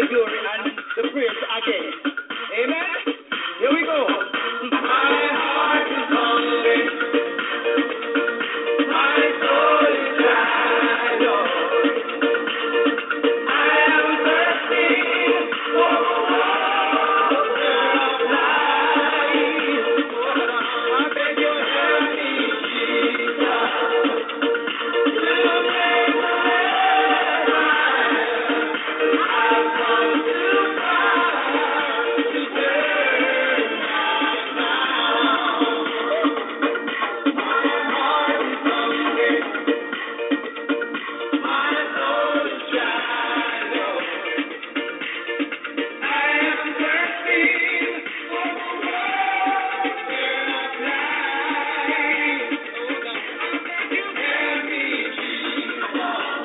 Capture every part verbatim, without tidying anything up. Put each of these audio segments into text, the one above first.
the glory and the praise again. Amen? Here we go. My heart is hungry. My soul is dry, Lord. I am thirsty for the water of life. I beg you, help me, Jesus, to make my life right. I've come too far to turn back now. My heart is hungry. My soul is dry, Lord. I am thirsty for the water of life. I beg you, help me, Jesus, to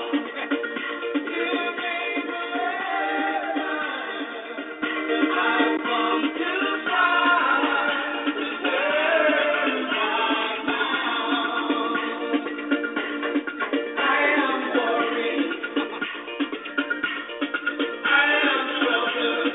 make my life right. I've come too far to turn back now. I am worried. I am troubled.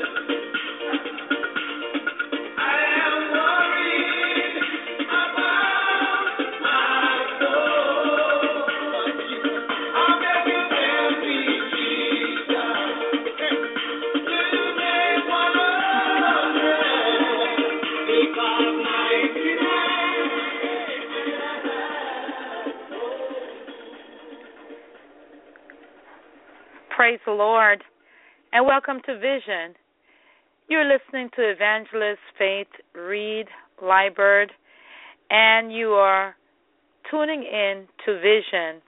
I am worried about my soul. I beg you, help me, Jesus, to make my love right. Because ninety-nine Praise the Lord, and welcome to Vision. You're listening to Evangelist Faith Reed Liebert, and you are tuning in to Vision.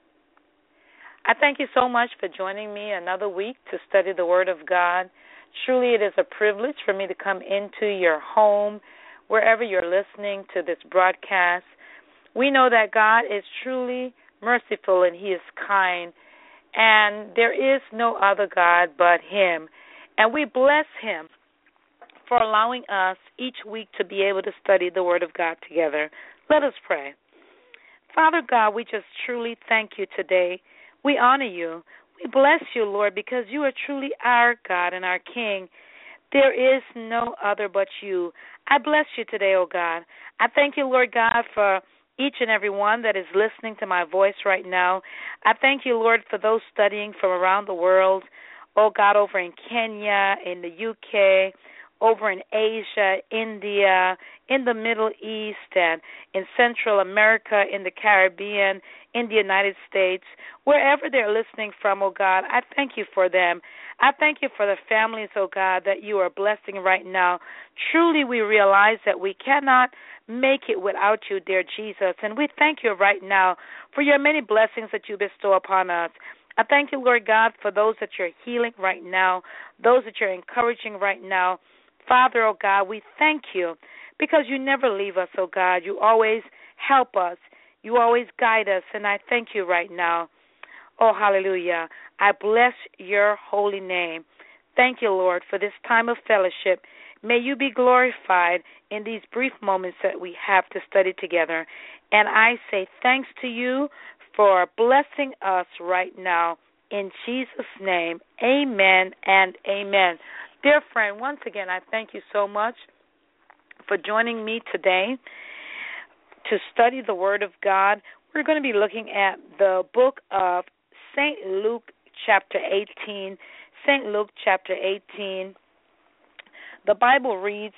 I thank you so much for joining me another week to study the Word of God. Truly, it is a privilege for me to come into your home, wherever you're listening to this broadcast. We know that God is truly merciful and He is kind, and there is no other God but Him. And we bless Him for allowing us each week to be able to study the Word of God together. Let us pray. Father God, we just truly thank you today. We honor you. We bless you, Lord, because you are truly our God and our King. There is no other but you. I bless you today, oh God. I thank you, Lord God, for each and every one that is listening to my voice right now. I thank you, Lord, for those studying from around the world, oh God, over in Kenya, in the U K, over in Asia, India, in the Middle East, and in Central America, in the Caribbean, in the United States, wherever they're listening from, oh God, I thank you for them. I thank you for the families, oh God, that you are blessing right now. Truly, we realize that we cannot make it without you, dear Jesus, and we thank you right now for your many blessings that you bestow upon us. I thank you, Lord God, for those that you're healing right now, those that you're encouraging right now. Father, oh God, we thank you because you never leave us, oh God. You always help us. You always guide us, and I thank you right now. Oh, hallelujah. I bless your holy name. Thank you, Lord, for this time of fellowship. May you be glorified in these brief moments that we have to study together. And I say thanks to you for blessing us right now. In Jesus' name, amen and amen. Dear friend, once again, I thank you so much for joining me today to study the Word of God. We're going to be looking at the book of Saint Luke, chapter eighteen. Saint Luke, chapter eighteen. The Bible reads,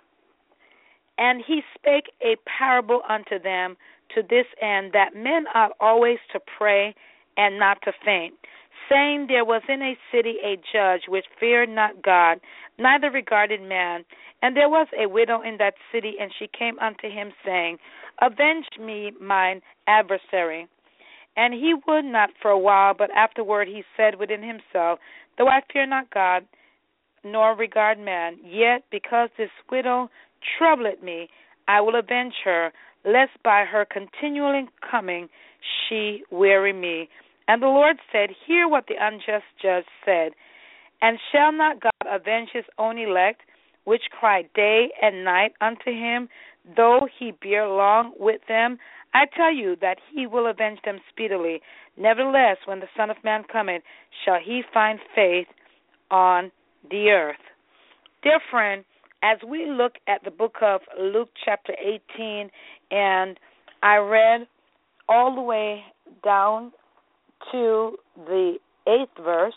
"And he spake a parable unto them to this end, that men ought always to pray and not to faint, saying, There was in a city a judge which feared not God, neither regarded man. And there was a widow in that city, and she came unto him, saying, Avenge me mine adversary. And he would not for a while, but afterward he said within himself, Though I fear not God, nor regard man, yet because this widow troubleth me, I will avenge her, lest by her continually coming she weary me. And the Lord said, Hear what the unjust judge said. And shall not God avenge his own elect, which cry day and night unto him, though he bear long with them? I tell you that he will avenge them speedily. Nevertheless, when the Son of Man cometh, shall he find faith on the earth. Dear friend, as we look at the book of Luke chapter eighteen, and I read all the way down to the eighth verse,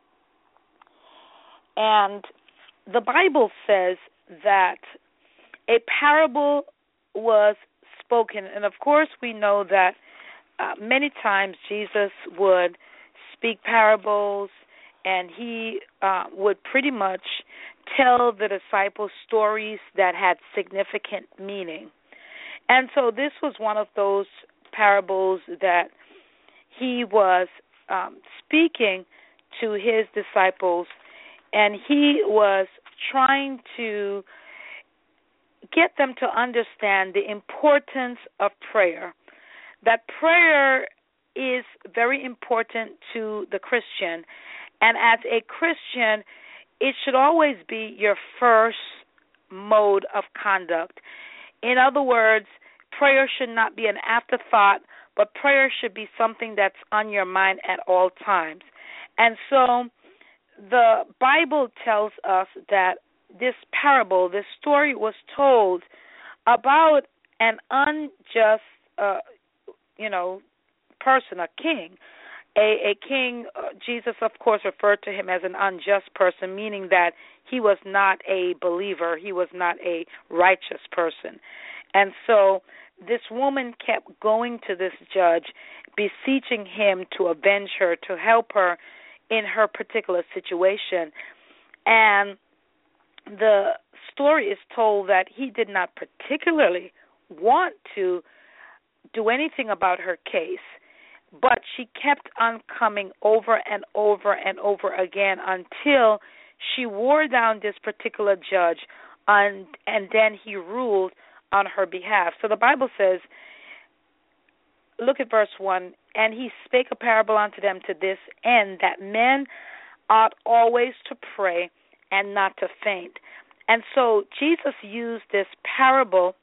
and the Bible says that a parable was spoken. And of course, we know that uh, many times Jesus would speak parables, and he uh, would pretty much tell the disciples stories that had significant meaning. And so this was one of those parables that he was um, speaking to his disciples, and he was trying to get them to understand the importance of prayer, that prayer is very important to the Christian, and as a Christian, it should always be your first mode of conduct. In other words, prayer should not be an afterthought, but prayer should be something that's on your mind at all times. And so the Bible tells us that this parable, this story was told about an unjust, uh, you know, person, a king. A, a king, uh, Jesus, of course, referred to him as an unjust person, meaning that he was not a believer. He was not a righteous person. And so this woman kept going to this judge, beseeching him to avenge her, to help her in her particular situation. And the story is told that he did not particularly want to do anything about her case, but she kept on coming over and over and over again until she wore down this particular judge, and, and then he ruled on her behalf. So the Bible says, look at verse one, and he spake a parable unto them to this end, that men ought always to pray and not to faint. And so Jesus used this parable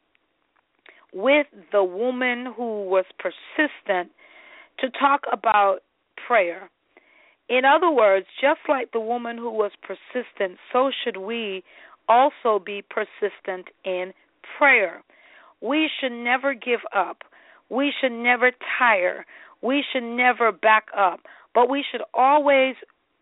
with the woman who was persistent to talk about prayer. In other words, just like the woman who was persistent, so should we also be persistent in prayer. We should never give up. We should never tire. We should never back up. But we should always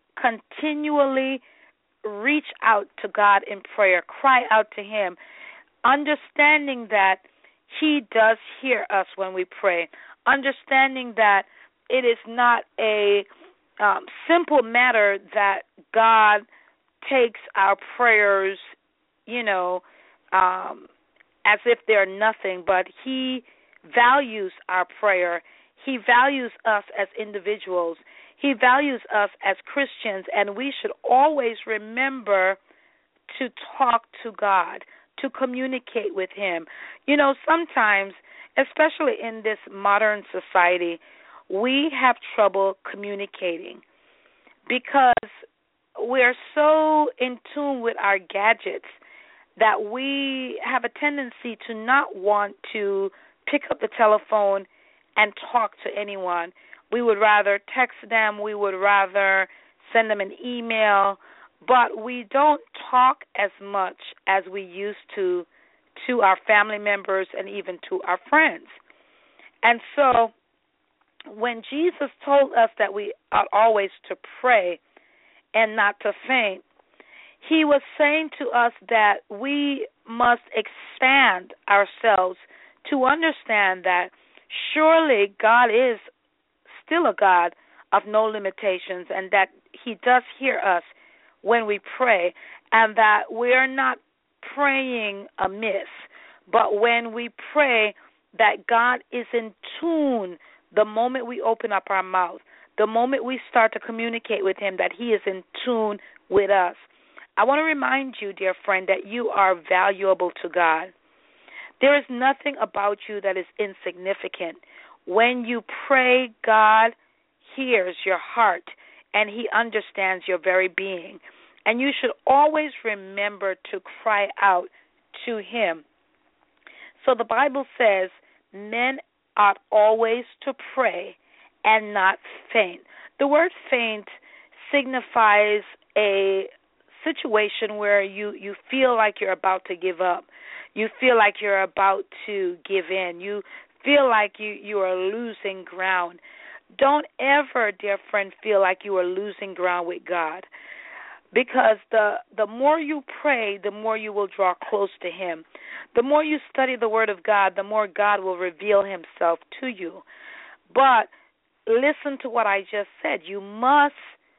continually reach out to God in prayer, cry out to him, understanding that he does hear us when we pray, understanding that it is not a um, simple matter that God takes our prayers, you know, um, as if they're nothing, but he values our prayer. He values us as individuals. He values us as Christians, and we should always remember to talk to God, to communicate with him. You know, sometimes, especially in this modern society, we have trouble communicating because we're so in tune with our gadgets that we have a tendency to not want to pick up the telephone and talk to anyone. We would rather text them. We would rather send them an email. But we don't talk as much as we used to to our family members and even to our friends. And so when Jesus told us that we ought always to pray and not to faint, he was saying to us that we must expand ourselves to understand that surely God is still a God of no limitations, and that he does hear us when we pray, and that we're not praying amiss, but when we pray that God is in tune the moment we open up our mouth, the moment we start to communicate with him, that he is in tune with us. I want to remind you, dear friend, that you are valuable to God. There is nothing about you that is insignificant. When you pray, God hears your heart, and he understands your very being. And you should always remember to cry out to him. So the Bible says, men ought always to pray and not faint. The word faint signifies a situation where you, you feel like you're about to give up. You feel like you're about to give in. You feel like you, you are losing ground. Don't ever, dear friend, feel like you are losing ground with God. Because the the more you pray, the more you will draw close to Him. The more you study the Word of God, the more God will reveal Himself to you. But listen to what I just said. You must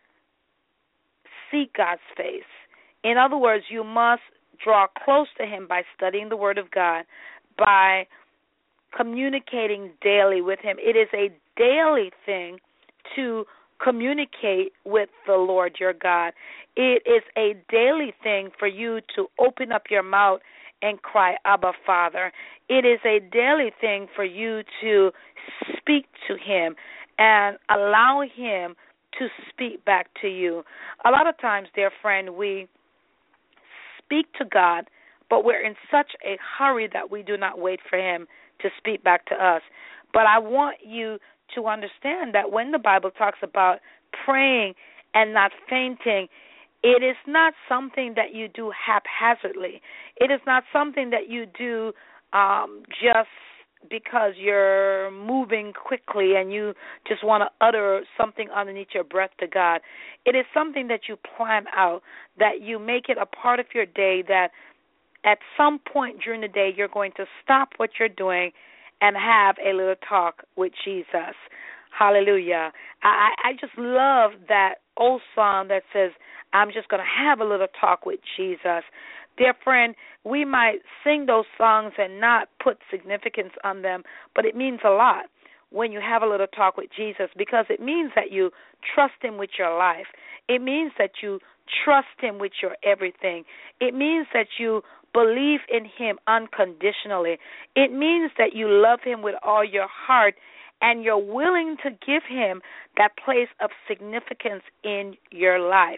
seek God's face. In other words, you must draw close to Him by studying the Word of God, by communicating daily with Him. It is a daily thing to communicate with the Lord your God. It is a daily thing for you to open up your mouth and cry, Abba, Father. It is a daily thing for you to speak to Him and allow Him to speak back to you. A lot of times, dear friend, we speak to God, but we're in such a hurry that we do not wait for Him to speak back to us. But I want you to understand that when the Bible talks about praying and not fainting, it is not something that you do haphazardly. It is not something that you do um, just because you're moving quickly and you just want to utter something underneath your breath to God. It is something that you plan out, that you make it a part of your day, that at some point during the day you're going to stop what you're doing and have a little talk with Jesus. Hallelujah. I, I just love that old song that says, I'm just going to have a little talk with Jesus. Dear friend, we might sing those songs and not put significance on them, but it means a lot when you have a little talk with Jesus, because it means that you trust Him with your life. It means that you trust Him with your everything. It means that you believe in Him unconditionally. It means that you love Him with all your heart and you're willing to give Him that place of significance in your life.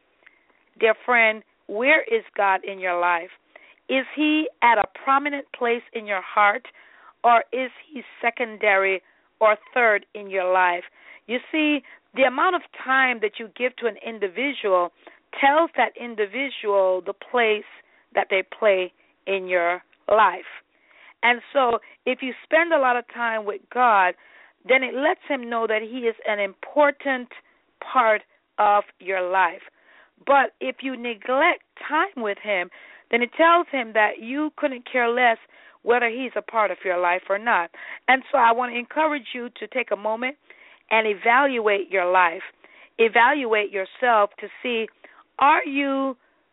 Dear friend, where is God in your life? Is He at a prominent place in your heart, or is He secondary or third in your life? You see, the amount of time that you give to an individual tells that individual the place that they play in your life. And so if you spend a lot of time with God, then it lets Him know that He is an important part of your life. But if you neglect time with Him, then it tells Him that you couldn't care less whether He's a part of your life or not. And so I want to encourage you to take a moment and evaluate your life. Evaluate yourself to see, are you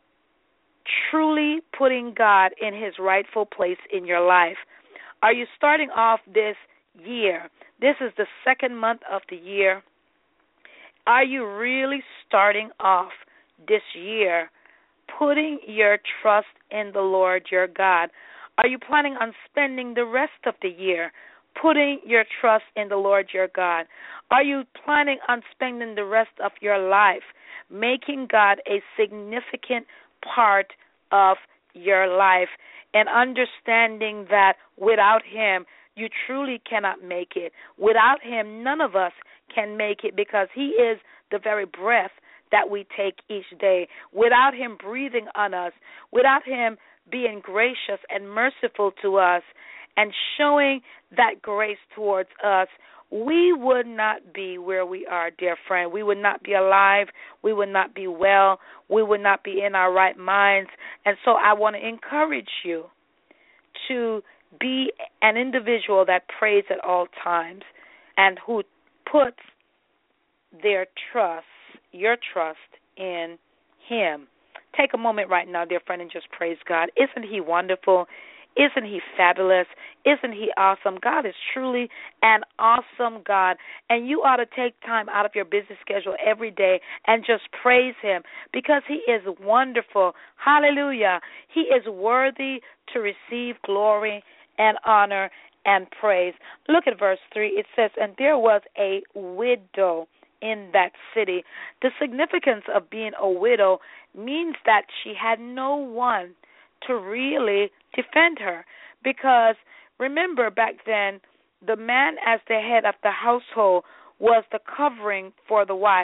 truly putting God in His rightful place in your life? Are you starting off this year? This is the second month of the year. Are you really starting off this year putting your trust in the Lord your God? Are you planning on spending the rest of the year putting your trust in the Lord your God? Are you planning on spending the rest of your life making God a significant part of your life and understanding that without Him, you truly cannot make it? Without Him, none of us can make it, because He is the very breath that we take each day. Without Him breathing on us, without Him being gracious and merciful to us and showing that grace towards us, we would not be where we are, dear friend. We would not be alive. We would not be well. We would not be in our right minds. And so I want to encourage you to be an individual that prays at all times and who puts their trust, your trust in Him. Take a moment right now, dear friend, and just praise God. Isn't He wonderful? Isn't He fabulous? Isn't He awesome? God is truly an awesome God, and you ought to take time out of your busy schedule every day and just praise Him, because He is wonderful. Hallelujah. He is worthy to receive glory and honor and praise. Look at verse three. It says, and there was a widow in that city. The significance of being a widow means that she had no one to really defend her, because remember, back then, the man as the head of the household was the covering for the wife.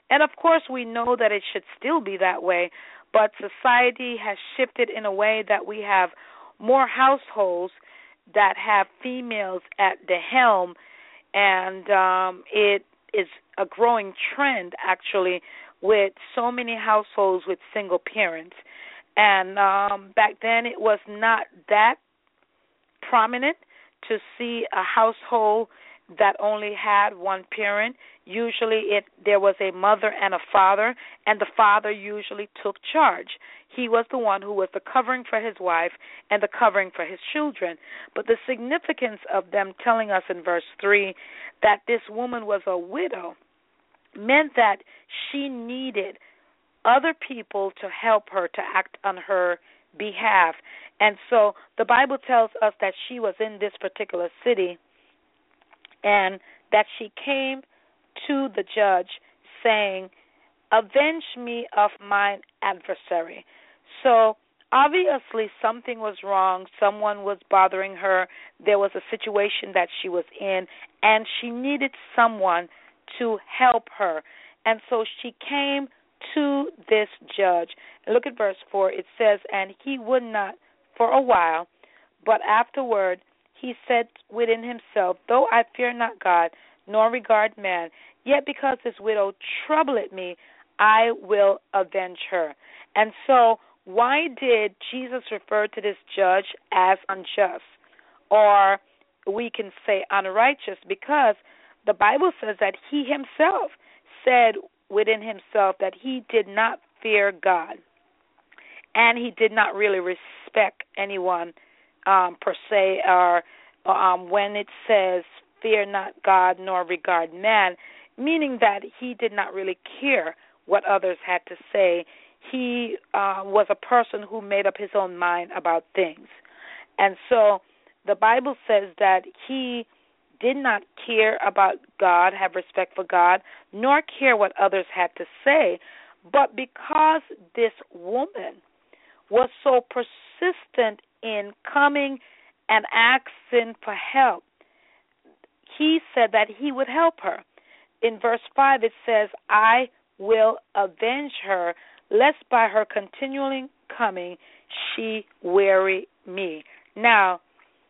And of course, we know that it should still be that way, but society has shifted in a way that we have more households that have females at the helm, and um, it is a growing trend, actually, with so many households with single parents. And um, back then, it was not that prominent to see a household that only had one parent. Usually it there was a mother and a father, and the father usually took charge. He was the one who was the covering for his wife and the covering for his children. But the significance of them telling us in verse three that this woman was a widow meant that she needed other people to help her to act on her behalf. And so the Bible tells us that she was in this particular city and that she came to the judge saying, "Avenge me of mine adversary." So obviously something was wrong. Someone was bothering her. There was a situation that she was in, and she needed someone to help her. And so she came to this judge. Look at verse four. It says, "And he would not for a while, but afterward he said within himself, Though I fear not God, nor regard man, yet because this widow troubleth me, I will avenge her." And so why did Jesus refer to this judge as unjust? Or we can say unrighteous, because the Bible says that he himself said within himself that he did not fear God, and he did not really respect anyone um, per se, or um, when it says fear not God nor regard man, meaning that he did not really care what others had to say. He uh, was a person who made up his own mind about things. And so the Bible says that he did not care about God, have respect for God, nor care what others had to say. But because this woman was so persistent in coming and asking for help, he said that he would help her. In verse five it says, "I will avenge her, lest by her continually coming she weary me." Now,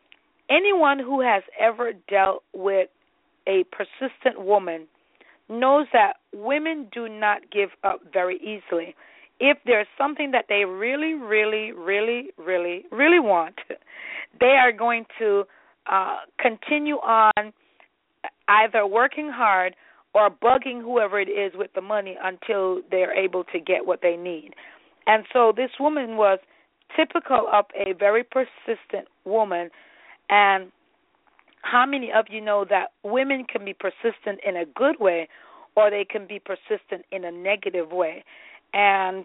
anyone who has ever dealt with a persistent woman knows that women do not give up very easily. If there's something that they really, really, really, really, really want, they are going to uh, continue on either working hard or bugging whoever it is with the money until they're able to get what they need. And so this woman was typical of a very persistent woman. And how many of you know that women can be persistent in a good way, or they can be persistent in a negative way? And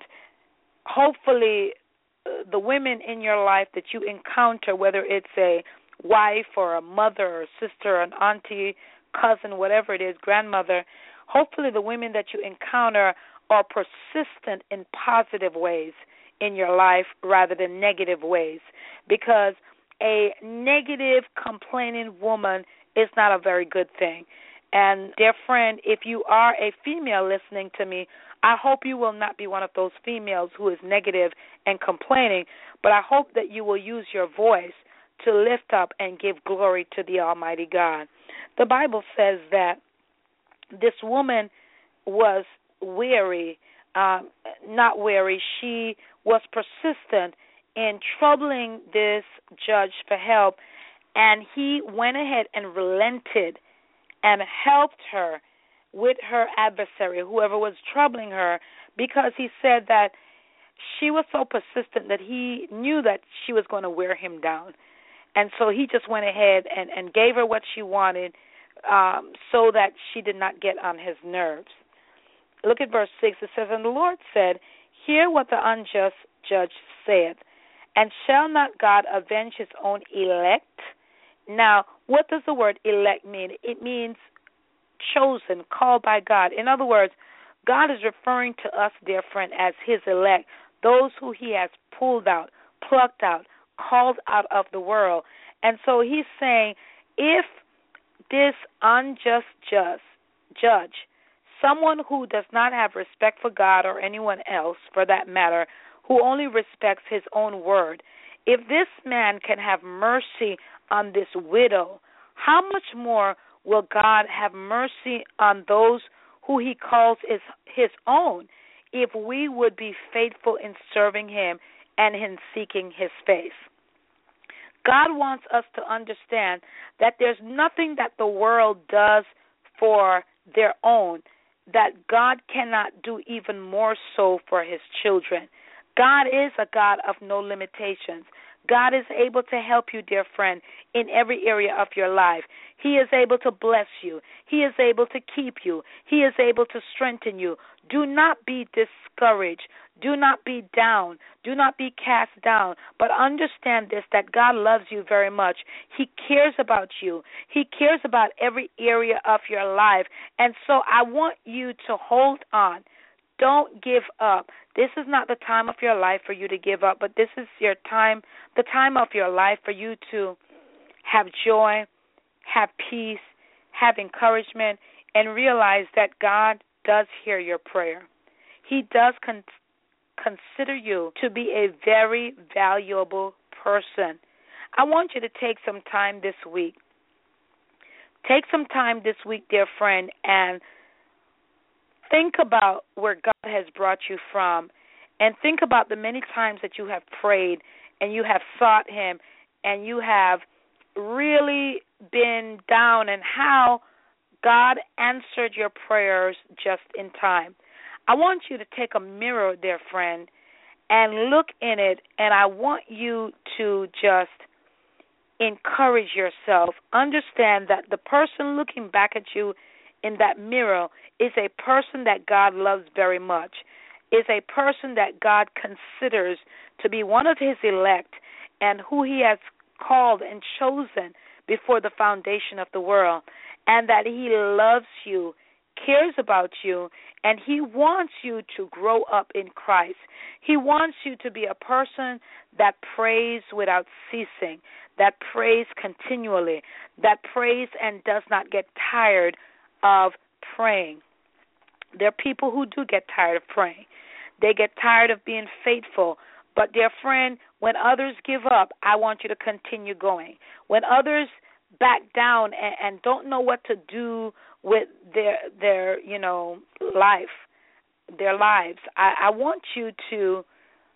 hopefully uh, the women in your life that you encounter, whether it's a wife or a mother or sister, an auntie, cousin, whatever it is, grandmother, hopefully the women that you encounter are persistent in positive ways in your life rather than negative ways, because a negative, complaining woman is not a very good thing. And dear friend, if you are a female listening to me, I hope you will not be one of those females who is negative and complaining, but I hope that you will use your voice to lift up and give glory to the Almighty God. The Bible says that this woman was weary, um, not weary, she was persistent in troubling this judge for help, and he went ahead and relented and helped her with her adversary, whoever was troubling her, because he said that she was so persistent that he knew that she was going to wear him down. And so he just went ahead and, and gave her what she wanted um, so that she did not get on his nerves. Look at verse six. It says, "And the Lord said, Hear what the unjust judge saith, and shall not God avenge his own elect?" Now, what does the word elect mean? It means chosen, called by God. In other words, God is referring to us, dear friend, as his elect, those who he has pulled out, plucked out, called out of the world. And so he's saying, if this unjust just, judge Someone who does not have respect for God or anyone else, for that matter, who only respects his own word. If this man can have mercy on this widow, how much more will God have mercy on those who he calls his, his own, if we would be faithful in serving him and in seeking his face? God wants us to understand that there's nothing that the world does for their own that God cannot do even more so for his children. God is a God of no limitations. God is able to help you, dear friend, in every area of your life. He is able to bless you. He is able to keep you. He is able to strengthen you. Do not be discouraged. Do not be down. Do not be cast down. But understand this, that God loves you very much. He cares about you. He cares about every area of your life. And so I want you to hold on. Don't give up. This is not the time of your life for you to give up, but this is your time, the time of your life for you to have joy, have peace, have encouragement, and realize that God does hear your prayer. He does con- consider you to be a very valuable person. I want you to take some time this week. Take some time this week, dear friend, and think about where God has brought you from, and think about the many times that you have prayed and you have sought him and you have really been down, and how God answered your prayers just in time. I want you to take a mirror, dear friend, and look in it, and I want you to just encourage yourself. Understand that the person looking back at you in that mirror is a person that God loves very much, is a person that God considers to be one of his elect and who he has called and chosen before the foundation of the world, and that he loves you, cares about you, and he wants you to grow up in Christ. He wants you to be a person that prays without ceasing, that prays continually, that prays and does not get tired of praying. There are people who do get tired of praying. They get tired of being faithful. But, dear friend, when others give up, I want you to continue going. When others back down and, and don't know what to do with their their you know life, their lives, I, I want you to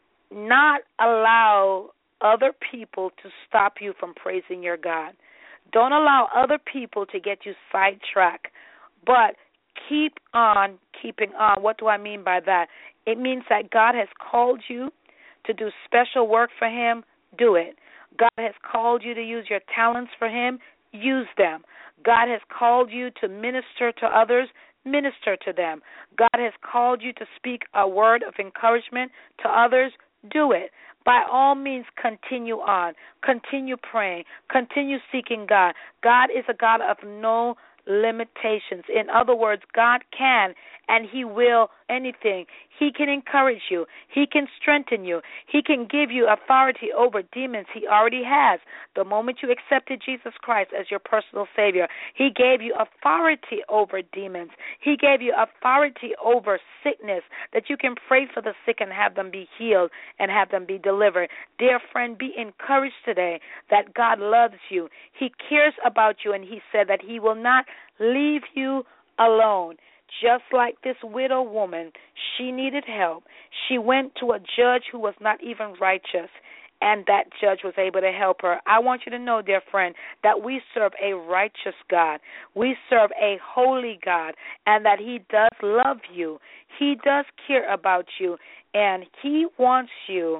not allow other people to stop you from praising your God. Don't allow other people to get you sidetracked, but keep on keeping on. What do I mean by that? It means that God has called you to do special work for him. Do it. God has called you to use your talents for him. Use them. God has called you to minister to others. Minister to them. God has called you to speak a word of encouragement to others. Do it. By all means, continue on. Continue praying. Continue seeking God. God is a God of no limitations. In other words, God can and he will anything. He can encourage you. He can strengthen you. He can give you authority over demons. He already has. The moment you accepted Jesus Christ as your personal Savior, he gave you authority over demons. He gave you authority over sickness, that you can pray for the sick and have them be healed and have them be delivered. Dear friend, be encouraged today that God loves you. He cares about you, and he said that he will not leave you alone. Just like this widow woman, she needed help. She went to a judge who was not even righteous, and that judge was able to help her. I want you to know, dear friend, that we serve a righteous God. We serve a holy God, and that he does love you. He does care about you, and he wants you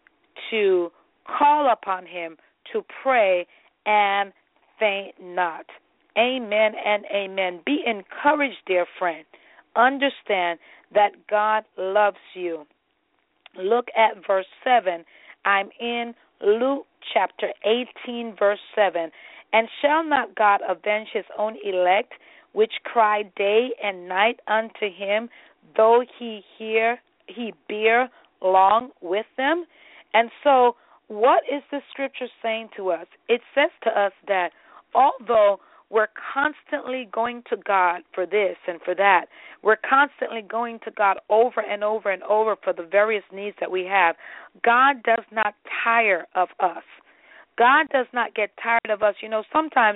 to call upon him, to pray, and faint not. Amen and amen. Be encouraged, dear friend. Understand that God loves you. Look at verse seven. I'm in Luke chapter eighteen, verse seven. And shall not God avenge his own elect, which cry day and night unto him, though he hear he bear long with them? And so, what is the scripture saying to us? It says to us that although we're constantly going to God for this and for that. We're constantly going to God over and over and over for the various needs that we have. God does not tire of us. God does not get tired of us. You know, sometimes,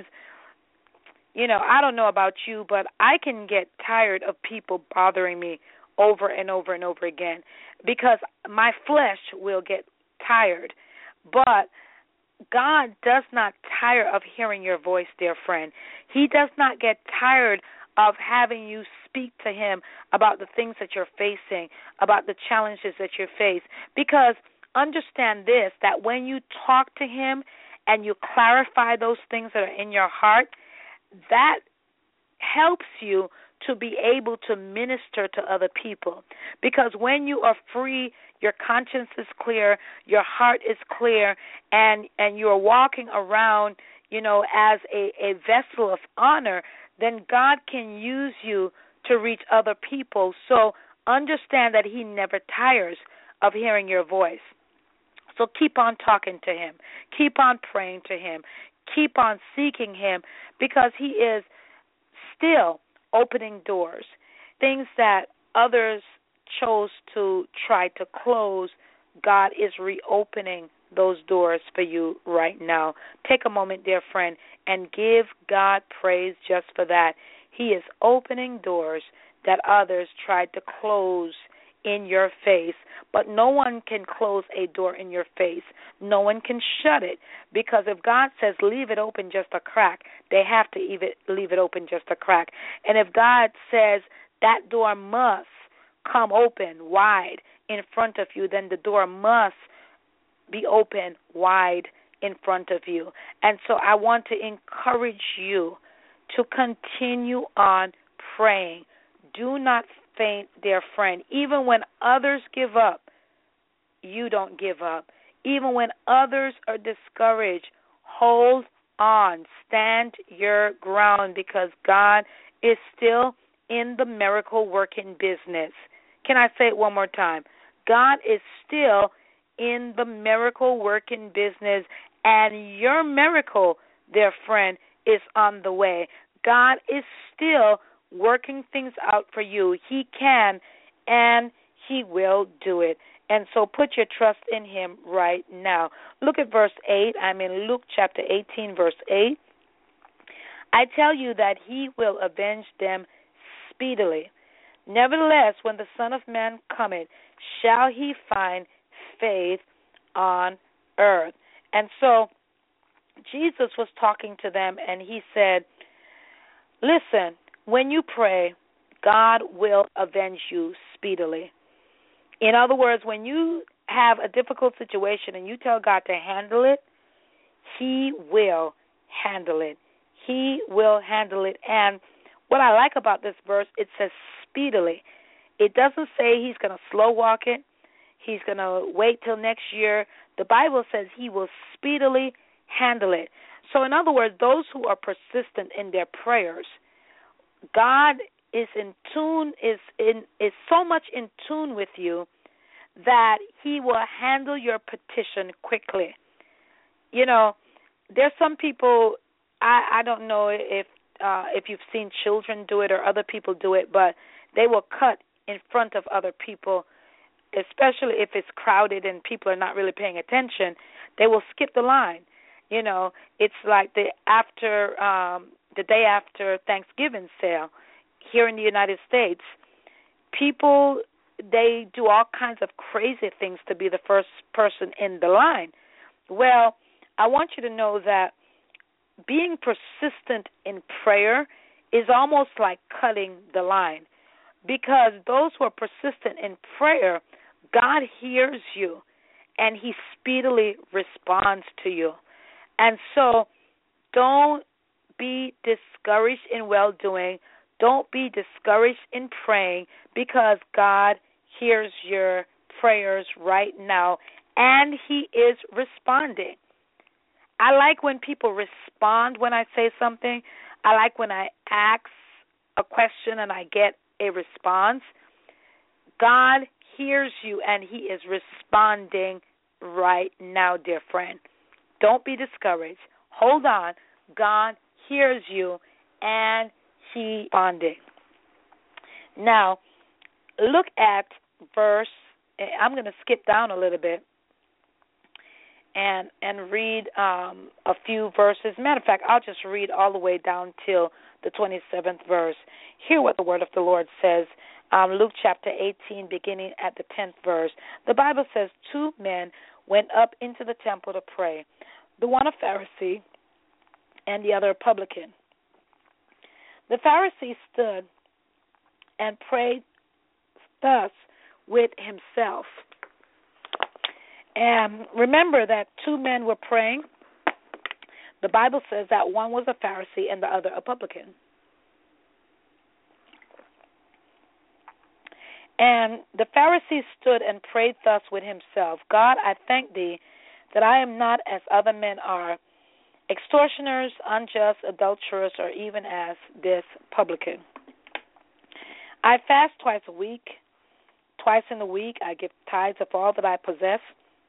you know, I don't know about you, but I can get tired of people bothering me over and over and over again because my flesh will get tired. But God does not tire of hearing your voice, dear friend. He does not get tired of having you speak to him about the things that you're facing, about the challenges that you face. Because understand this, that when you talk to him and you clarify those things that are in your heart, that helps you to be able to minister to other people. Because when you are free, your conscience is clear, your heart is clear, and, and you're walking around, you know, as a, a vessel of honor, then God can use you to reach other people. So understand that he never tires of hearing your voice. So keep on talking to him. Keep on praying to him. Keep on seeking him, because he is still opening doors. Things that others chose to try to close, God is reopening those doors for you right now. Take a moment, dear friend, and give God praise just for that. He is opening doors that others tried to close in your face, but no one can close a door in your face. No one can shut it, because if God says leave it open just a crack, they have to leave it, leave it open just a crack. And if God says that door must come open wide in front of you, then the door must be open wide in front of you. And so I want to encourage you to continue on praying. Do not faint, dear friend. Even when others give up, you don't give up. Even when others are discouraged, hold on. Stand your ground, because God is still in the miracle working business. Can I say it one more time? God is still in the miracle working business, and your miracle, dear friend, is on the way. God is still working things out for you. He can and he will do it. And so put your trust in him right now. Look at verse eight. I'm in Luke chapter eighteen, verse eight. I tell you that he will avenge them speedily. Nevertheless, when the Son of Man cometh, shall he find faith on earth? And so Jesus was talking to them, and he said, listen, when you pray, God will avenge you speedily. In other words, when you have a difficult situation and you tell God to handle it, he will handle it. He will handle it. And what I like about this verse, it says speedily. It doesn't say he's going to slow walk it. He's going to wait till next year. The Bible says he will speedily handle it. So in other words, those who are persistent in their prayers, God is in tune, is in is so much in tune with you that he will handle your petition quickly. You know, there's some people, I, I don't know if uh, if you've seen children do it or other people do it, but they will cut in front of other people, especially if it's crowded and people are not really paying attention. They will skip the line. You know, it's like the after um, the day after Thanksgiving sale here in the United States. People, they do all kinds of crazy things to be the first person in the line. Well, I want you to know that being persistent in prayer is almost like cutting the line, because those who are persistent in prayer, God hears you and he speedily responds to you. And so don't be discouraged in well-doing. Don't be discouraged in praying, because God hears your prayers right now, and he is responding. I like when people respond when I say something. I like when I ask a question and I get a response. God hears you, and he is responding right now, dear friend. Don't be discouraged. Hold on. God hears you, and he responded. Now, look at verse, I'm going to skip down a little bit and and read um, a few verses. Matter of fact, I'll just read all the way down till the twenty-seventh verse. Hear what the word of the Lord says. Um, Luke chapter eighteen, beginning at the tenth verse. The Bible says, two men went up into the temple to pray, the one a Pharisee and the other a publican. The Pharisee stood and prayed thus with himself. And remember that two men were praying. The Bible says that one was a Pharisee and the other a publican. And the Pharisee stood and prayed thus with himself, God, I thank thee that I am not as other men are, extortioners, unjust, adulterers, or even as this publican. I fast twice a week. Twice in the week I give tithes of all that I possess.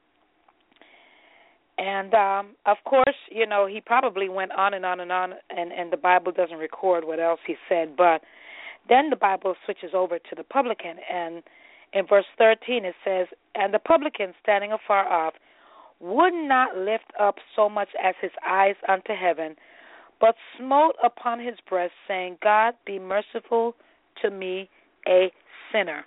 And, um, of course, you know, he probably went on and on and on, and, and the Bible doesn't record what else he said. But then the Bible switches over to the publican, and in verse thirteen it says, and the publican, standing afar off, would not lift up so much as his eyes unto heaven, but smote upon his breast, saying, God, be merciful to me, a sinner.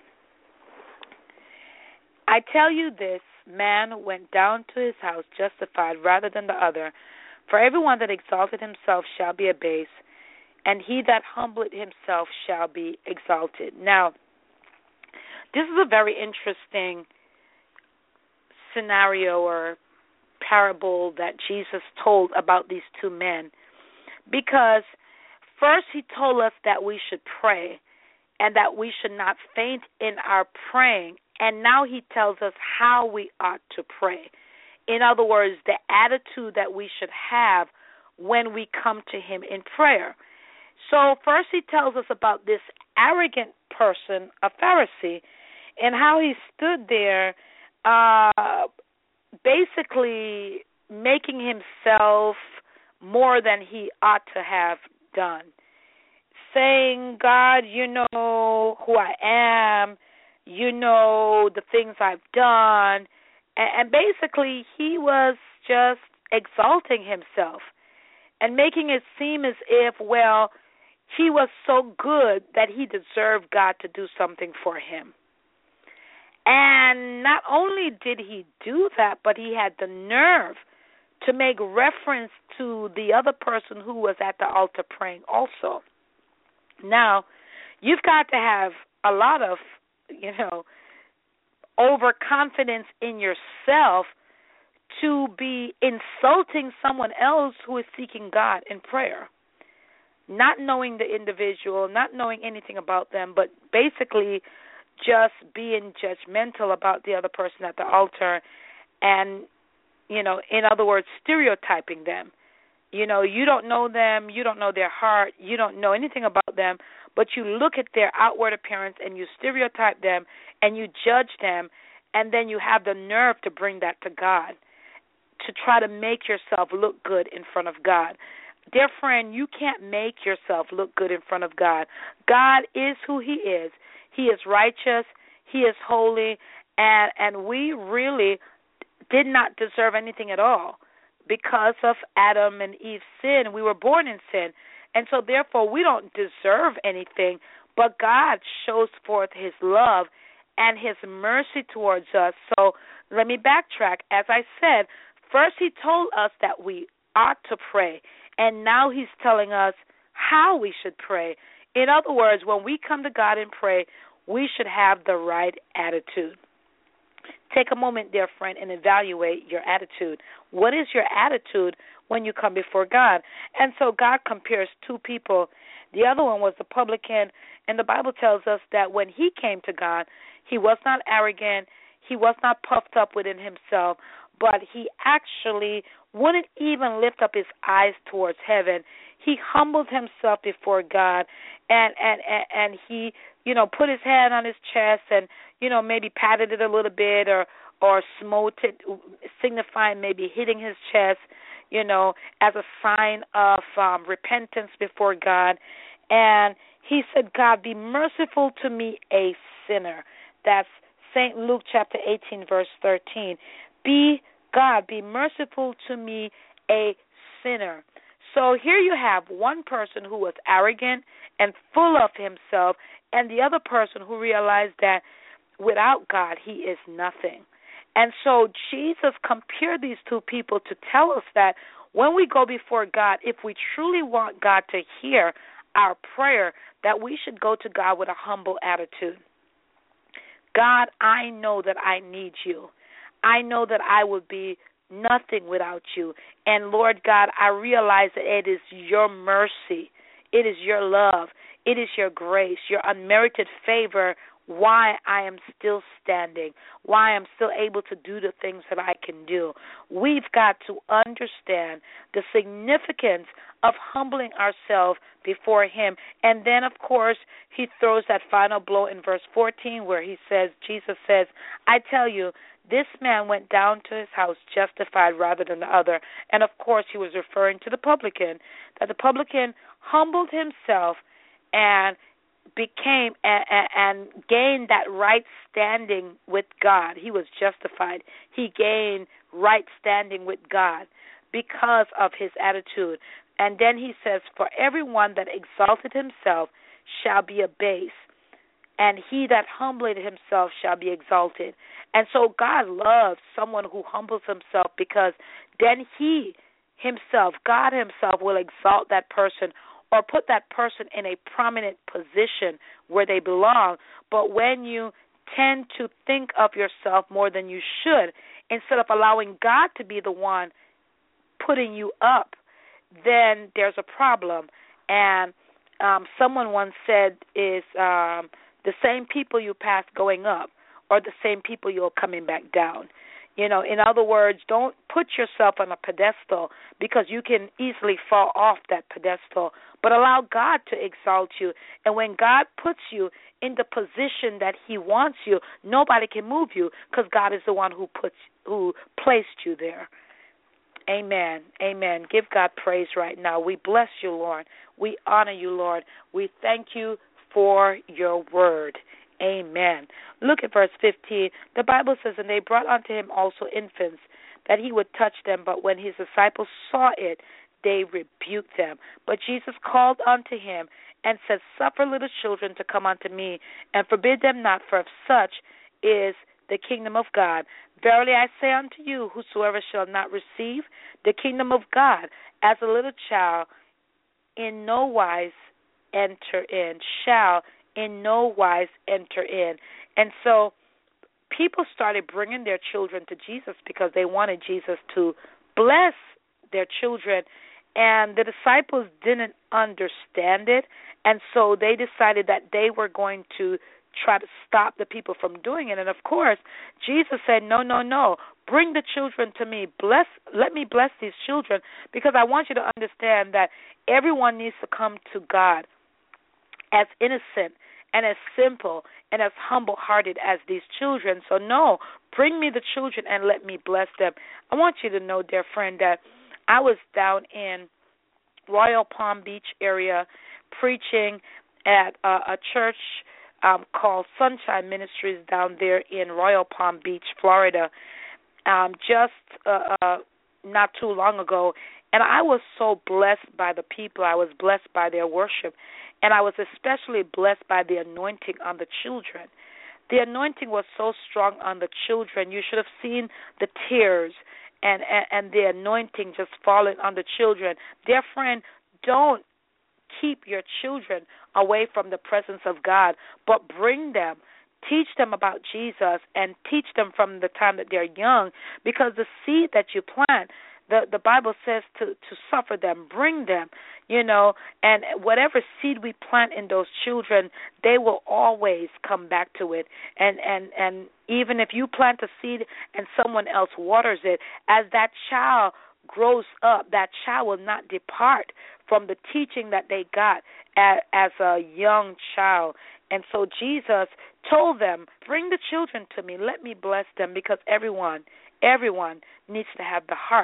I tell you this, man went down to his house justified rather than the other. For everyone that exalted himself shall be abased, and he that humbled himself shall be exalted. Now, this is a very interesting scenario or parable that Jesus told about these two men, because first he told us that we should pray and that we should not faint in our praying, and now he tells us how we ought to pray. In other words, the attitude that we should have when we come to him in prayer. So first he tells us about this arrogant person, a Pharisee, and how he stood there uh, basically making himself more than he ought to have done. Saying, God, you know who I am, you know the things I've done, and, and basically he was just exalting himself and making it seem as if, well, he was so good that he deserved God to do something for him. And not only did he do that, but he had the nerve to make reference to the other person who was at the altar praying also. Now, you've got to have a lot of, you know, overconfidence in yourself to be insulting someone else who is seeking God in prayer. Not knowing the individual, not knowing anything about them, but basically just being judgmental about the other person at the altar and, you know, in other words, stereotyping them. You know, you don't know them, you don't know their heart, you don't know anything about them, but you look at their outward appearance and you stereotype them and you judge them, and then you have the nerve to bring that to God, to try to make yourself look good in front of God. Dear friend, you can't make yourself look good in front of God. God is who he is. He is righteous, he is holy, and, and we really did not deserve anything at all. Because of Adam and Eve's sin, we were born in sin. And so, therefore, we don't deserve anything, but God shows forth his love and his mercy towards us. So let me backtrack. As I said, first he told us that we ought to pray, and now he's telling us how we should pray. In other words, when we come to God and pray, we should have the right attitude. Take a moment, dear friend, and evaluate your attitude. What is your attitude when you come before God? And so God compares two people. The other one was the publican, and the Bible tells us that when he came to God, he was not arrogant, he was not puffed up within himself, but he actually wouldn't even lift up his eyes towards heaven. He humbled himself before God, and, and, and, and he, you know, put his hand on his chest and, you know, maybe patted it a little bit or, or smote it, signifying maybe hitting his chest, you know, as a sign of um, repentance before God. And he said, God, be merciful to me, a sinner. That's Saint Luke chapter eighteen, verse thirteen. Be, God, be merciful to me, a sinner. So here you have one person who was arrogant and full of himself, and the other person who realized that without God, he is nothing. And so Jesus compared these two people to tell us that when we go before God, if we truly want God to hear our prayer, that we should go to God with a humble attitude. God, I know that I need you. I know that I would be nothing without you. And Lord God, I realize that it is your mercy. It is your love. It is your grace, your unmerited favor, why I am still standing, why I'm still able to do the things that I can do. We've got to understand the significance of humbling ourselves before him. And then, of course, he throws that final blow in verse fourteen where he says, Jesus says, I tell you, this man went down to his house justified rather than the other. And, of course, he was referring to the publican, that the publican humbled himself and became and, and gained that right standing with God. He was justified. He gained right standing with God because of his attitude. And then he says, for everyone that exalted himself shall be abased, and he that humbled himself shall be exalted. And so God loves someone who humbles himself, because then he himself, God himself, will exalt that person or put that person in a prominent position where they belong. But when you tend to think of yourself more than you should, instead of allowing God to be the one putting you up, then there's a problem. And um, someone once said is um, the same people you pass going up are the same people you're coming back down. You know, in other words, don't put yourself on a pedestal, because you can easily fall off that pedestal, but allow God to exalt you. And when God puts you in the position that he wants you, nobody can move you, because God is the one who puts who placed you there. Amen. Amen. Give God praise right now. We bless you, Lord. We honor you, Lord. We thank you for your word. Amen. Look at verse fifteen. The Bible says, and they brought unto him also infants, that he would touch them. But when his disciples saw it, they rebuked them. But Jesus called unto him and said, suffer little children to come unto me, and forbid them not, for of such is the kingdom of God. Verily I say unto you, whosoever shall not receive the kingdom of God as a little child, in no wise enter in, shall in no wise enter in. And so people started bringing their children to Jesus because they wanted Jesus to bless their children. And the disciples didn't understand it, and so they decided that they were going to try to stop the people from doing it. And, of course, Jesus said, no, no, no, bring the children to me. Bless, let me bless these children, because I want you to understand that everyone needs to come to God as innocent and as simple and as humble-hearted as these children. So, no, bring me the children and let me bless them. I want you to know, dear friend, that I was down in Royal Palm Beach area preaching at a, a church um, called Sunshine Ministries down there in Royal Palm Beach, Florida, um, just uh, uh, not too long ago. And I was so blessed by the people. I was blessed by their worship. And I was especially blessed by the anointing on the children. The anointing was so strong on the children. You should have seen the tears and, and, and the anointing just falling on the children. Dear friend, don't keep your children away from the presence of God, but bring them. Teach them about Jesus, and teach them from the time that they're young, because the seed that you plant, the, the Bible says to, to suffer them, bring them, you know, and whatever seed we plant in those children, they will always come back to it. And, and, and even if you plant a seed and someone else waters it, as that child grows up, that child will not depart from the teaching that they got as, as a young child. And so Jesus told them, bring the children to me, let me bless them, because everyone, everyone needs to have the heart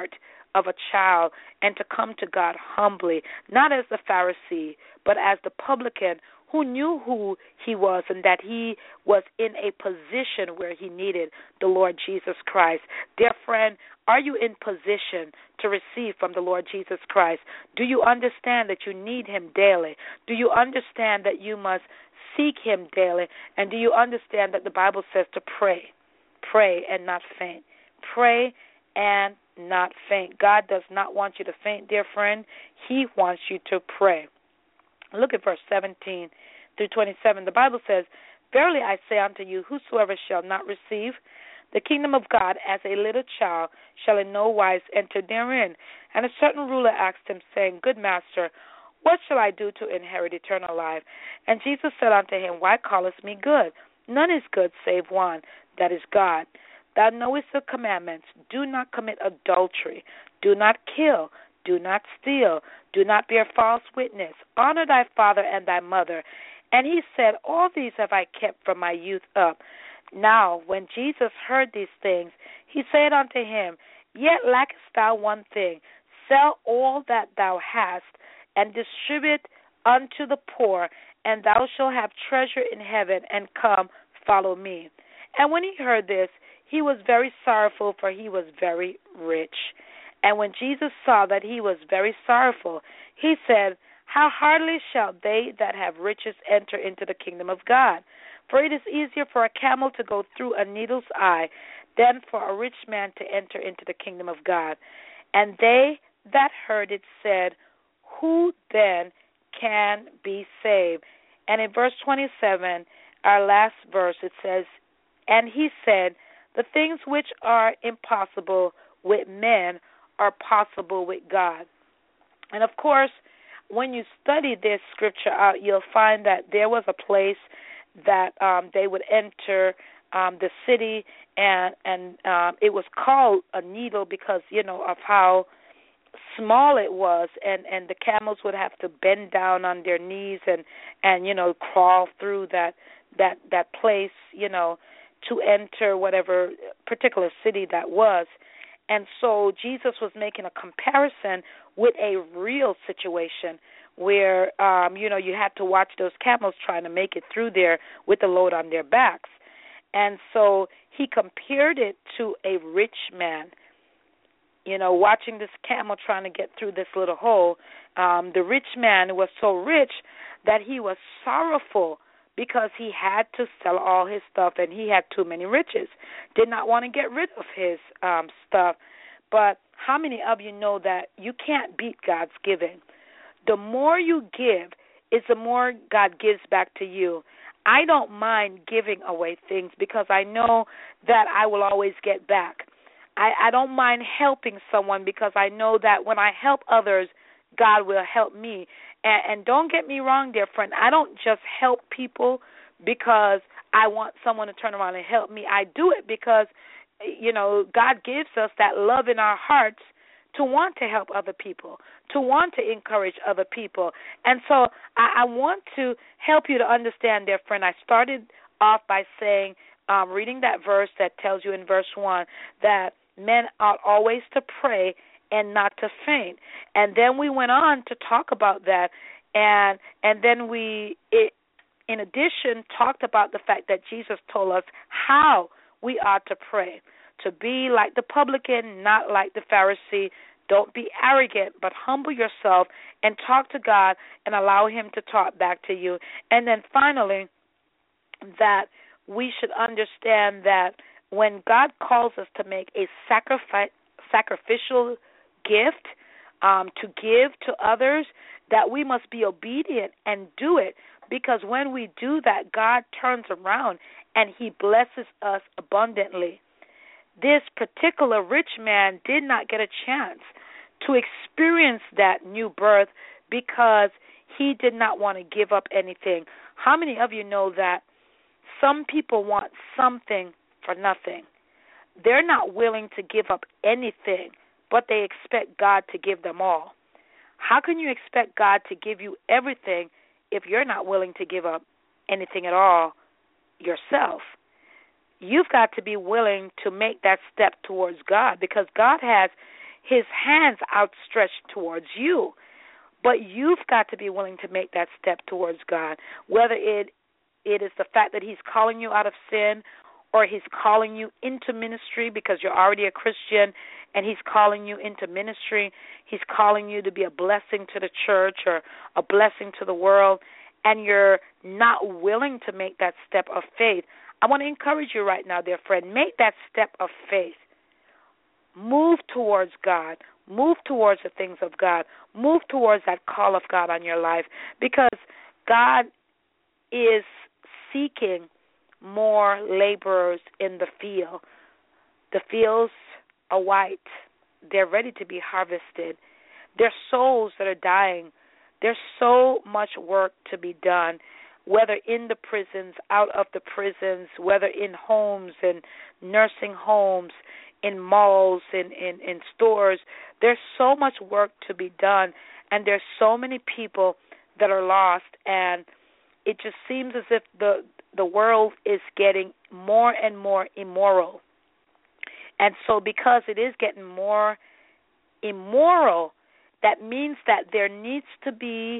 of a child and to come to God humbly, not as the Pharisee, but as the publican who knew who he was and that he was in a position where he needed the Lord Jesus Christ. Dear friend, are you in position to receive from the Lord Jesus Christ? Do you understand that you need him daily? Do you understand that you must seek him daily? And do you understand that the Bible says to pray? Pray and not faint. Pray and not faint. God does not want you to faint, dear friend. He wants you to pray. Look at verse seventeen through twenty-seven. The Bible says, Verily I say unto you, whosoever shall not receive the kingdom of God as a little child shall in no wise enter therein. And a certain ruler asked him, saying, Good master, what shall I do to inherit eternal life? And Jesus said unto him, Why callest me good? None is good save one, that is God. Thou knowest the commandments. Do not commit adultery. Do not kill. Do not steal. Do not bear false witness. Honor thy father and thy mother. And he said, All these have I kept from my youth up. Now, when Jesus heard these things, he said unto him, Yet lackest thou one thing. Sell all that thou hast, and distribute unto the poor, and thou shalt have treasure in heaven, and come, follow me. And when he heard this, he was very sorrowful, for he was very rich. And when Jesus saw that he was very sorrowful, he said, How hardly shall they that have riches enter into the kingdom of God? For it is easier for a camel to go through a needle's eye than for a rich man to enter into the kingdom of God. And they that heard it said, Who then can be saved? And in verse twenty-seven, our last verse, it says, And he said, The things which are impossible with men are possible with God. And of course, when you study this scripture out, you'll find that there was a place that um, they would enter um, the city, and and um, it was called a needle because, you know, of how small it was, and, and the camels would have to bend down on their knees and, and you know, crawl through that that that place, you know, to enter whatever particular city that was. And so Jesus was making a comparison with a real situation where, um, you know, you had to watch those camels trying to make it through there with the load on their backs. And so he compared it to a rich man, you know, watching this camel trying to get through this little hole. Um, the rich man was so rich that he was sorrowful because he had to sell all his stuff and he had too many riches. Did not want to get rid of his um, stuff. But how many of you know that you can't beat God's giving? The more you give is the more God gives back to you. I don't mind giving away things because I know that I will always get back. I, I don't mind helping someone because I know that when I help others, God will help me. And, and don't get me wrong, dear friend, I don't just help people because I want someone to turn around and help me. I do it because, you know, God gives us that love in our hearts to want to help other people, to want to encourage other people. And so I, I want to help you to understand, dear friend. I started off by saying, um, reading that verse that tells you in verse one that men ought always to pray and not to faint. And then we went on to talk about that, and and then we, it, in addition, talked about the fact that Jesus told us how we ought to pray, to be like the publican, not like the Pharisee. Don't be arrogant, but humble yourself and talk to God and allow him to talk back to you. And then finally, that we should understand that when God calls us to make a sacrifice, sacrificial gift, um, to give to others, that we must be obedient and do it, because when we do that, God turns around and he blesses us abundantly. This particular rich man did not get a chance to experience that new birth because he did not want to give up anything. How many of you know that some people want something for nothing? They're not willing to give up anything, but they expect God to give them all. How can you expect God to give you everything if you're not willing to give up anything at all yourself? You've got to be willing to make that step towards God, because God has his hands outstretched towards you. But you've got to be willing to make that step towards God, whether it it is the fact that he's calling you out of sin, or he's calling you into ministry because you're already a Christian and he's calling you into ministry. He's calling you to be a blessing to the church or a blessing to the world, and you're not willing to make that step of faith. I want to encourage you right now, dear friend, make that step of faith. Move towards God. Move towards the things of God. Move towards that call of God on your life, because God is seeking more laborers in the field. The fields are white. They're ready to be harvested. There's souls that are dying. There's so much work to be done, whether in the prisons, out of the prisons, whether in homes and nursing homes, in malls, in, in, in stores. There's so much work to be done, and there's so many people that are lost, and it just seems as if the the world is getting more and more immoral. And so because it is getting more immoral, that means that there needs to be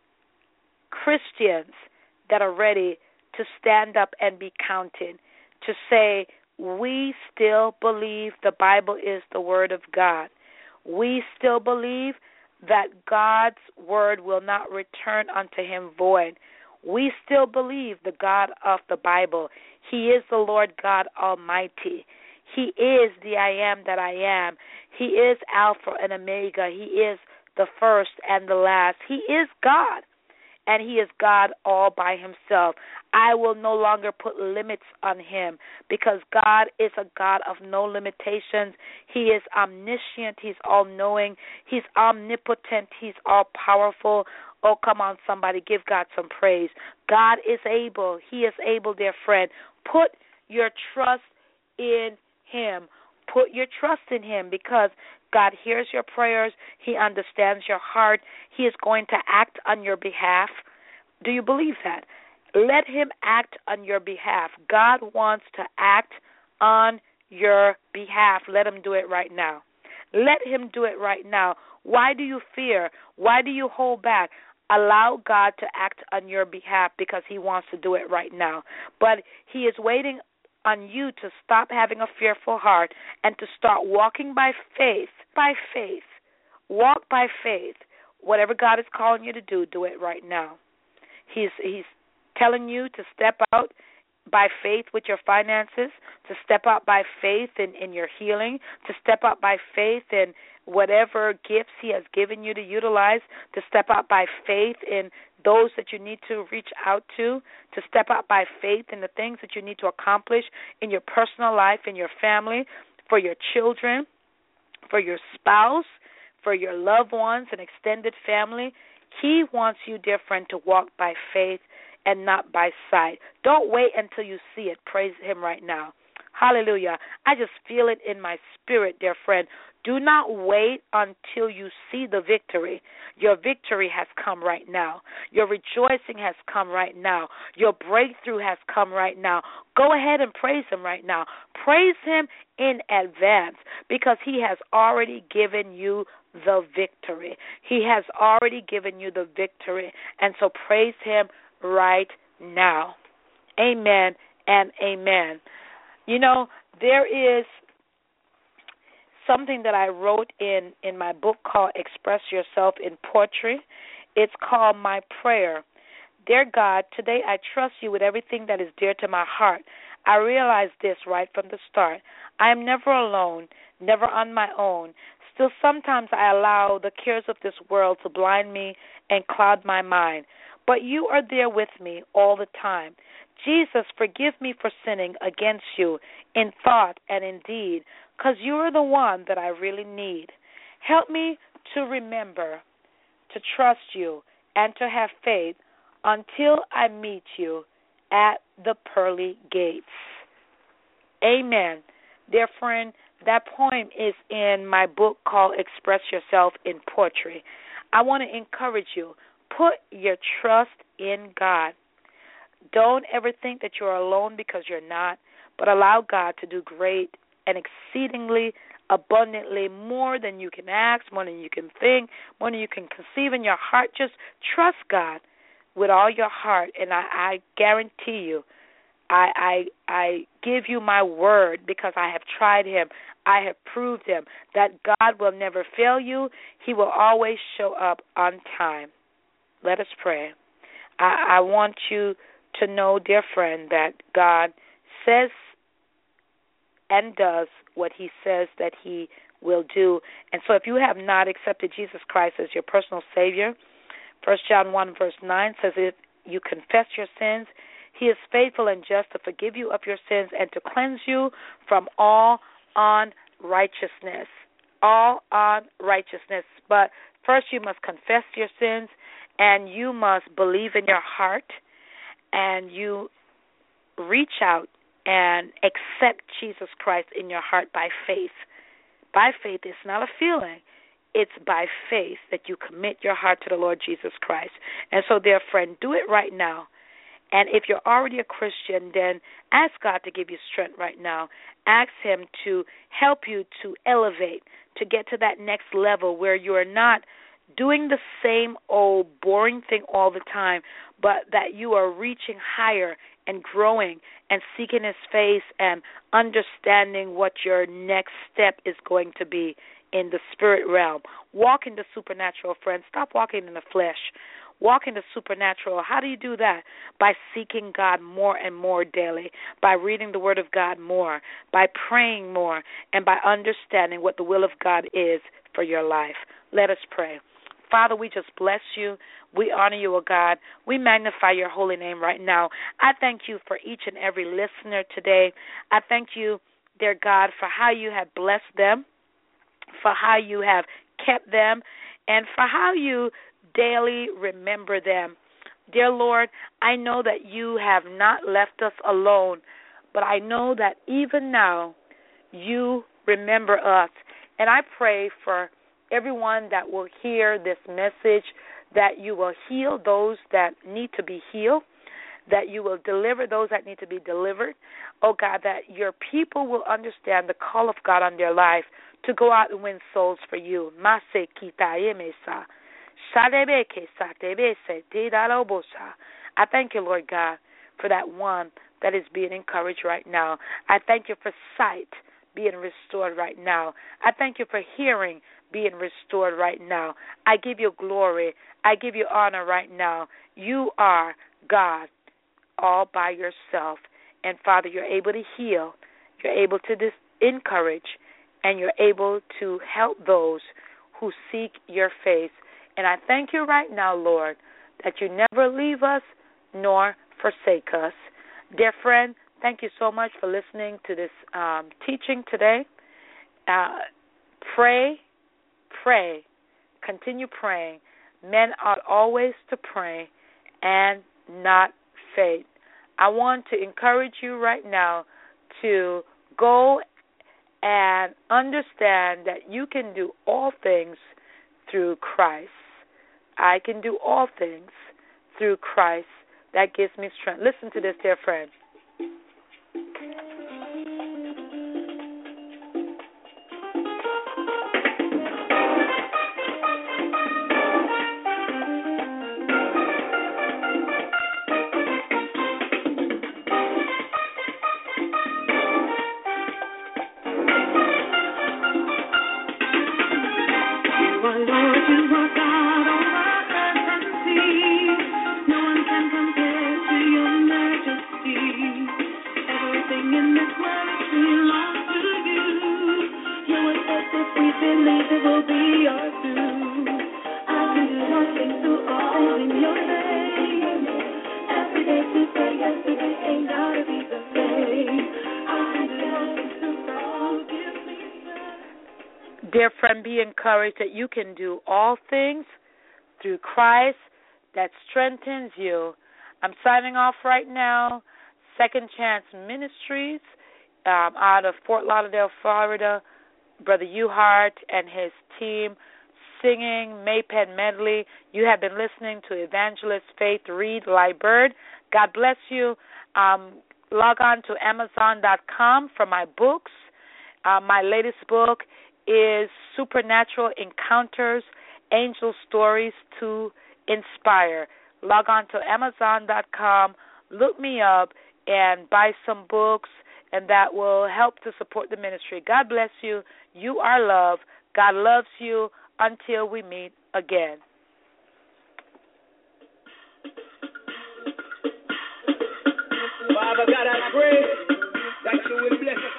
Christians that are ready to stand up and be counted, to say, we still believe the Bible is the Word of God. We still believe that God's Word will not return unto him void. We still believe the God of the Bible. He is the Lord God Almighty. He is the I am that I am. He is Alpha and Omega. He is the first and the last. He is God, and he is God all by himself. I will no longer put limits on him, because God is a God of no limitations. He is omniscient. He's all-knowing. He's omnipotent. He's all-powerful. Oh, come on, somebody, give God some praise. God is able. He is able, dear friend. Put your trust in him. Put your trust in him, because God hears your prayers. He understands your heart. He is going to act on your behalf. Do you believe that? Let him act on your behalf. God wants to act on your behalf. Let him do it right now. Let him do it right now. Why do you fear? Why do you hold back? Allow God to act on your behalf, because he wants to do it right now. But he is waiting on you to stop having a fearful heart and to start walking by faith. By faith. Walk by faith. Whatever God is calling you to do, do it right now. He's he's telling you to step out by faith with your finances, to step out by faith in, in your healing, to step out by faith in whatever gifts he has given you to utilize, to step out by faith in those that you need to reach out to, to step out by faith in the things that you need to accomplish in your personal life, in your family, for your children, for your spouse, for your loved ones and extended family. He wants you, dear friend, to walk by faith and not by sight. Don't wait until you see it. Praise him right now. Hallelujah. I just feel it in my spirit, dear friend. Do not wait until you see the victory. Your victory has come right now. Your rejoicing has come right now. Your breakthrough has come right now. Go ahead and praise him right now. Praise him in advance, because he has already given you the victory. He has already given you the victory. And so praise him right now. Amen and amen. You know, there is something that I wrote in, in my book called Express Yourself in Poetry. It's called My Prayer. Dear God, today I trust you with everything that is dear to my heart. I realize this right from the start. I am never alone, never on my own. Still, sometimes I allow the cares of this world to blind me and cloud my mind. But you are there with me all the time. Jesus, forgive me for sinning against you in thought and in deed, because you are the one that I really need. Help me to remember, to trust you, and to have faith until I meet you at the pearly gates. Amen. Dear friend, that poem is in my book called Express Yourself in Poetry. I want to encourage you, put your trust in God. Don't ever think that you're alone, because you're not, but allow God to do great and exceedingly abundantly, more than you can ask, more than you can think, more than you can conceive in your heart. Just trust God with all your heart, and I, I guarantee you, I, I I give you my word, because I have tried him. I have proved him that God will never fail you. He will always show up on time. Let us pray. I, I want you to know, dear friend, that God says and does what he says that he will do. And so if you have not accepted Jesus Christ as your personal Savior, First John one verse nine says, if you confess your sins, he is faithful and just to forgive you of your sins and to cleanse you from all unrighteousness. All unrighteousness. But first you must confess your sins, and you must believe in your heart, and you reach out and accept Jesus Christ in your heart by faith. By faith, it's not a feeling. It's by faith that you commit your heart to the Lord Jesus Christ. And so, dear friend, do it right now. And if you're already a Christian, then ask God to give you strength right now. Ask him to help you to elevate, to get to that next level where you are not doing the same old boring thing all the time, but that you are reaching higher and growing and seeking his face and understanding what your next step is going to be in the spirit realm. Walk in the supernatural, friends. Stop walking in the flesh. Walk in the supernatural. How do you do that? By seeking God more and more daily, by reading the Word of God more, by praying more, and by understanding what the will of God is for your life. Let us pray. Father, we just bless you. We honor you, O God. We magnify your holy name right now. I thank you for each and every listener today. I thank you, dear God, for how you have blessed them, for how you have kept them, and for how you daily remember them. Dear Lord, I know that you have not left us alone, but I know that even now you remember us. And I pray for everyone that will hear this message, that you will heal those that need to be healed, that you will deliver those that need to be delivered. Oh God, that your people will understand the call of God on their life to go out and win souls for you. I thank you, Lord God, for that one that is being encouraged right now. I thank you for sight being restored right now. I thank you for hearing being restored right now. I give you glory. I give you honor right now. You are God all by yourself. And Father, you're able to heal. You're able to dis- encourage. And you're able to help those who seek your face. And I thank you right now, Lord, that you never leave us nor forsake us. Dear friend, thank you so much for listening to this um, teaching today. Uh, pray, pray, continue praying. Men ought always to pray and not faint. I want to encourage you right now to go and understand that you can do all things through Christ. I can do all things through Christ. That gives me strength. Listen to this, dear friend. Dear friend, be encouraged that you can do all things through Christ that strengthens you. I'm signing off right now. Second Chance Ministries um, out of Fort Lauderdale, Florida. Brother Uhart and his team singing Maypen Medley. You have been listening to Evangelist Faith Reed Liebert. God bless you. Um, log on to Amazon dot com for my books. Uh, my latest book is Supernatural Encounters, Angel Stories to Inspire. Log on to Amazon dot com, look me up, and buy some books, and that will help to support the ministry. God bless you. You are loved. God loves you. Until we meet again. Father God, I pray that you will bless us